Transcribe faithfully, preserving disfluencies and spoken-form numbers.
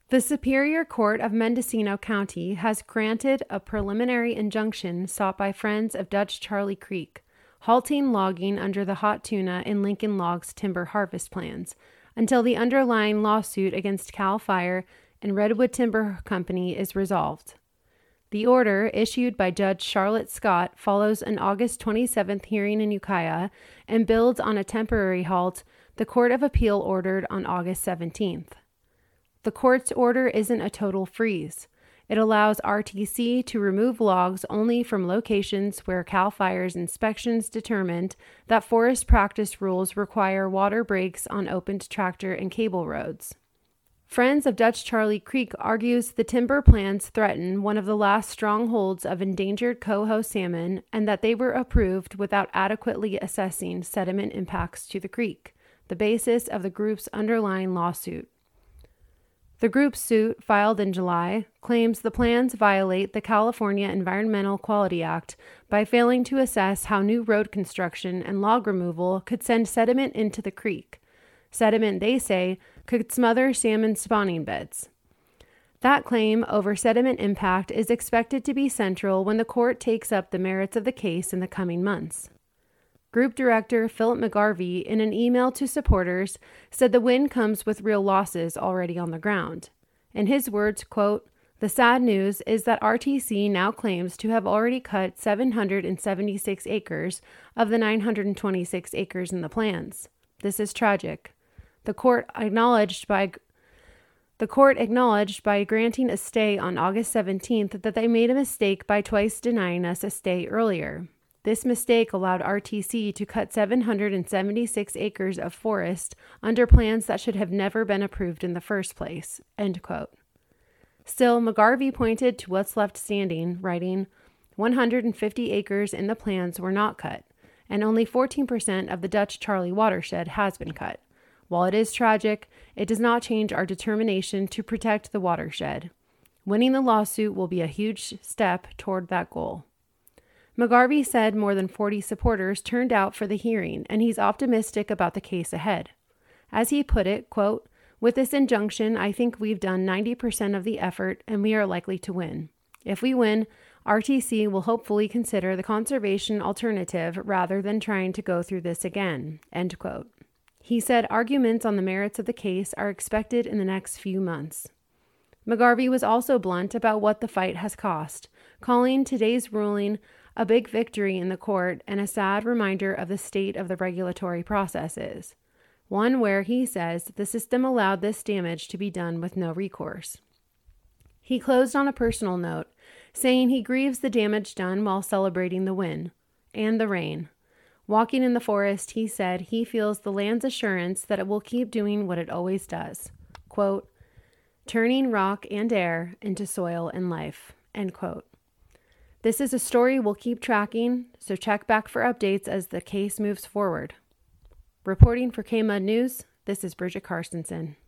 The Superior Court of Mendocino County has granted a preliminary injunction sought by Friends of Dutch Charlie Creek, halting logging under the Hot Tuna in Lincoln Logs timber harvest plans until the underlying lawsuit against Cal Fire and Redwood Timber Company is resolved. The order, issued by Judge Charlotte Scott, follows an August twenty-seventh hearing in Ukiah and builds on a temporary halt the Court of Appeal ordered on August seventeenth. The court's order isn't a total freeze. It allows R T C to remove logs only from locations where Cal Fire's inspections determined that forest practice rules require water breaks on opened tractor and cable roads. Friends of Dutch Charlie Creek argues the timber plans threaten one of the last strongholds of endangered coho salmon and that they were approved without adequately assessing sediment impacts to the creek, the basis of the group's underlying lawsuit. The group's suit, filed in July, claims the plans violate the California Environmental Quality Act by failing to assess how new road construction and log removal could send sediment into the creek. Sediment, they say, could smother salmon spawning beds. That claim over sediment impact is expected to be central when the court takes up the merits of the case in the coming months. Group Director Philip McGarvey, in an email to supporters, said the win comes with real losses already on the ground. In his words, quote, "The sad news is that R T C now claims to have already cut seven hundred seventy-six acres of the nine hundred twenty-six acres in the plans. This is tragic. The court acknowledged by the court acknowledged by granting a stay on August seventeenth that they made a mistake by twice denying us a stay earlier. This mistake allowed R T C to cut seven hundred seventy-six acres of forest under plans that should have never been approved in the first place." End quote. Still, McGarvey pointed to what's left standing, writing, one hundred fifty acres in the plans were not cut, and only fourteen percent of the Dutch Charlie watershed has been cut. While it is tragic, it does not change our determination to protect the watershed. Winning the lawsuit will be a huge step toward that goal. McGarvey said more than forty supporters turned out for the hearing, and he's optimistic about the case ahead. As he put it, quote, "With this injunction, I think we've done ninety percent of the effort, and we are likely to win. If we win, R T C will hopefully consider the conservation alternative rather than trying to go through this again." End quote. He said arguments on the merits of the case are expected in the next few months. McGarvey was also blunt about what the fight has cost, calling today's ruling a big victory in the court and a sad reminder of the state of the regulatory processes, one where, he says, the system allowed this damage to be done with no recourse. He closed on a personal note, saying he grieves the damage done while celebrating the win and the rain. Walking in the forest, he said he feels the land's assurance that it will keep doing what it always does, quote, "turning rock and air into soil and life," end quote. This is a story we'll keep tracking, so check back for updates as the case moves forward. Reporting for K-Mud News, this is Bridget Carstensen.